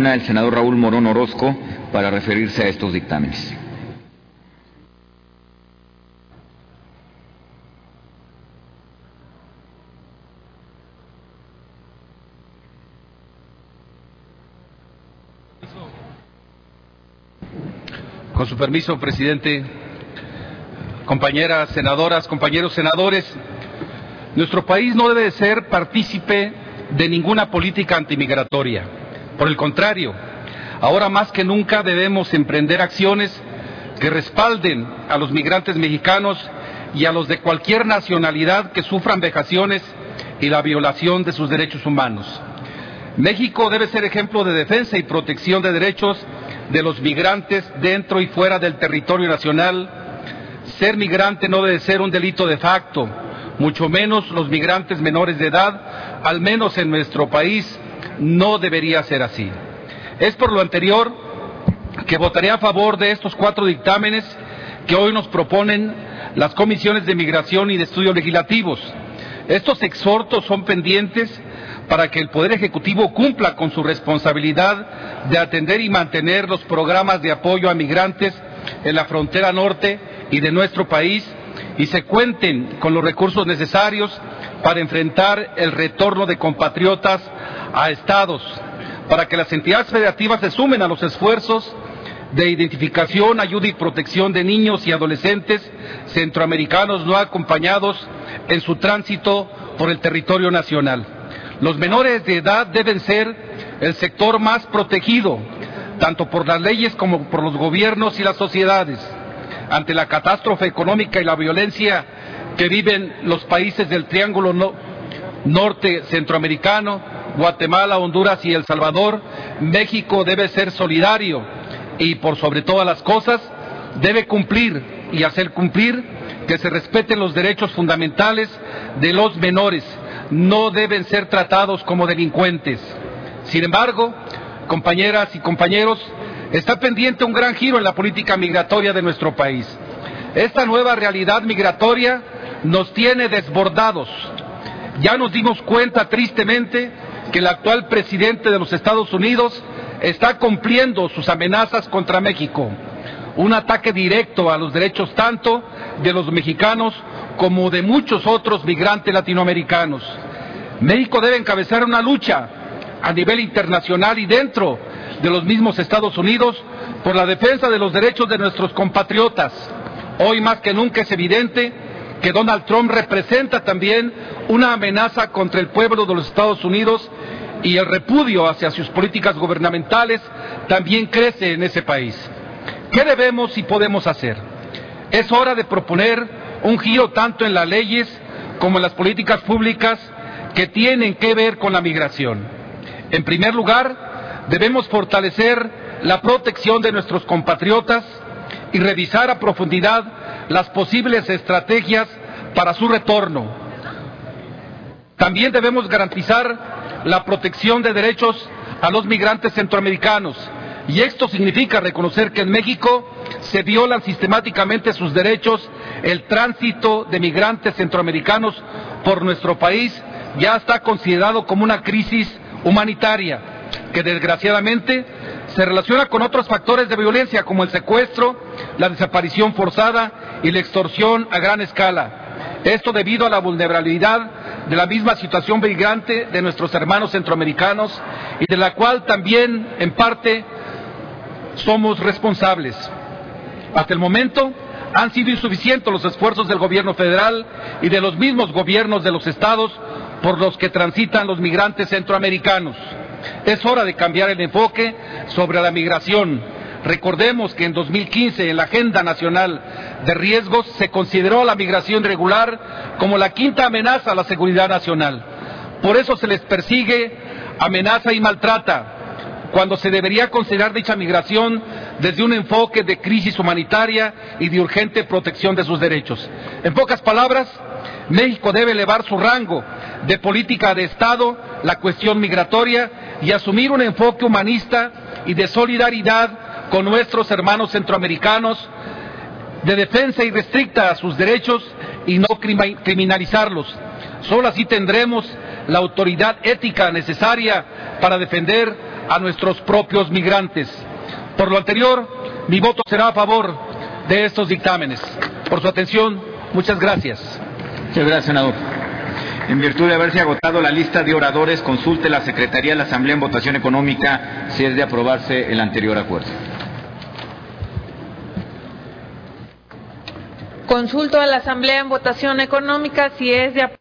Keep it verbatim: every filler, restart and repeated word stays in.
tribuna el senador Raúl Morón Orozco para referirse a estos dictámenes. Con su permiso, presidente, compañeras senadoras, compañeros senadores, nuestro país no debe ser partícipe de ninguna política antimigratoria. Por el contrario, ahora más que nunca debemos emprender acciones que respalden a los migrantes mexicanos y a los de cualquier nacionalidad que sufran vejaciones y la violación de sus derechos humanos. México debe ser ejemplo de defensa y protección de derechos de los migrantes dentro y fuera del territorio nacional. Ser migrante no debe ser un delito de facto, mucho menos los migrantes menores de edad, al menos en nuestro país, no debería ser así. Es por lo anterior que votaré a favor de estos cuatro dictámenes que hoy nos proponen las comisiones de Migración y de Estudios Legislativos. Estos exhortos son pendientes para que el Poder Ejecutivo cumpla con su responsabilidad de atender y mantener los programas de apoyo a migrantes en la frontera norte y de nuestro país, y se cuenten con los recursos necesarios para enfrentar el retorno de compatriotas a estados, para que las entidades federativas se sumen a los esfuerzos de identificación, ayuda y protección de niños y adolescentes centroamericanos no acompañados en su tránsito por el territorio nacional. Los menores de edad deben ser el sector más protegido, tanto por las leyes como por los gobiernos y las sociedades, ante la catástrofe económica y la violencia que viven los países del Triángulo no, Norte Centroamericano, Guatemala, Honduras y El Salvador. México debe ser solidario y, por sobre todas las cosas, debe cumplir y hacer cumplir que se respeten los derechos fundamentales de los menores. No deben ser tratados como delincuentes. Sin embargo, compañeras y compañeros, está pendiente un gran giro en la política migratoria de nuestro país. Esta nueva realidad migratoria nos tiene desbordados. Ya nos dimos cuenta tristemente que el actual presidente de los Estados Unidos está cumpliendo sus amenazas contra México. Un ataque directo a los derechos tanto de los mexicanos como de muchos otros migrantes latinoamericanos. México debe encabezar una lucha a nivel internacional y dentro de los mismos Estados Unidos por la defensa de los derechos de nuestros compatriotas. Hoy más que nunca es evidente que Donald Trump representa también una amenaza contra el pueblo de los Estados Unidos, y el repudio hacia sus políticas gubernamentales también crece en ese país. ¿Qué debemos y podemos hacer? Es hora de proponer un giro tanto en las leyes como en las políticas públicas que tienen que ver con la migración. En primer lugar, debemos fortalecer la protección de nuestros compatriotas y revisar a profundidad las posibles estrategias para su retorno. También debemos garantizar la protección de derechos a los migrantes centroamericanos, y esto significa reconocer que en México se violan sistemáticamente sus derechos. El tránsito de migrantes centroamericanos por nuestro país ya está considerado como una crisis humanitaria que desgraciadamente se relaciona con otros factores de violencia como el secuestro, la desaparición forzada y la extorsión a gran escala. Esto debido a la vulnerabilidad de la misma situación migrante de nuestros hermanos centroamericanos, y de la cual también en parte somos responsables. Hasta el momento han sido insuficientes los esfuerzos del gobierno federal y de los mismos gobiernos de los estados por los que transitan los migrantes centroamericanos. Es hora de cambiar el enfoque sobre la migración. Recordemos que en dos mil quince, en la Agenda Nacional de Riesgos, se consideró a la migración irregular como la quinta amenaza a la seguridad nacional. Por eso se les persigue, amenaza y maltrata, cuando se debería considerar dicha migración desde un enfoque de crisis humanitaria y de urgente protección de sus derechos. En pocas palabras, México debe elevar su rango de política de Estado, la cuestión migratoria, y asumir un enfoque humanista y de solidaridad con nuestros hermanos centroamericanos, de defensa irrestricta a sus derechos y no criminalizarlos. Solo así tendremos la autoridad ética necesaria para defender a nuestros propios migrantes. Por lo anterior, mi voto será a favor de estos dictámenes. Por su atención, muchas gracias. Muchas gracias, senador. En virtud de haberse agotado la lista de oradores, consulte la Secretaría de la Asamblea en votación económica si es de aprobarse el anterior acuerdo. Consulto a la Asamblea en votación económica si es de aprobarse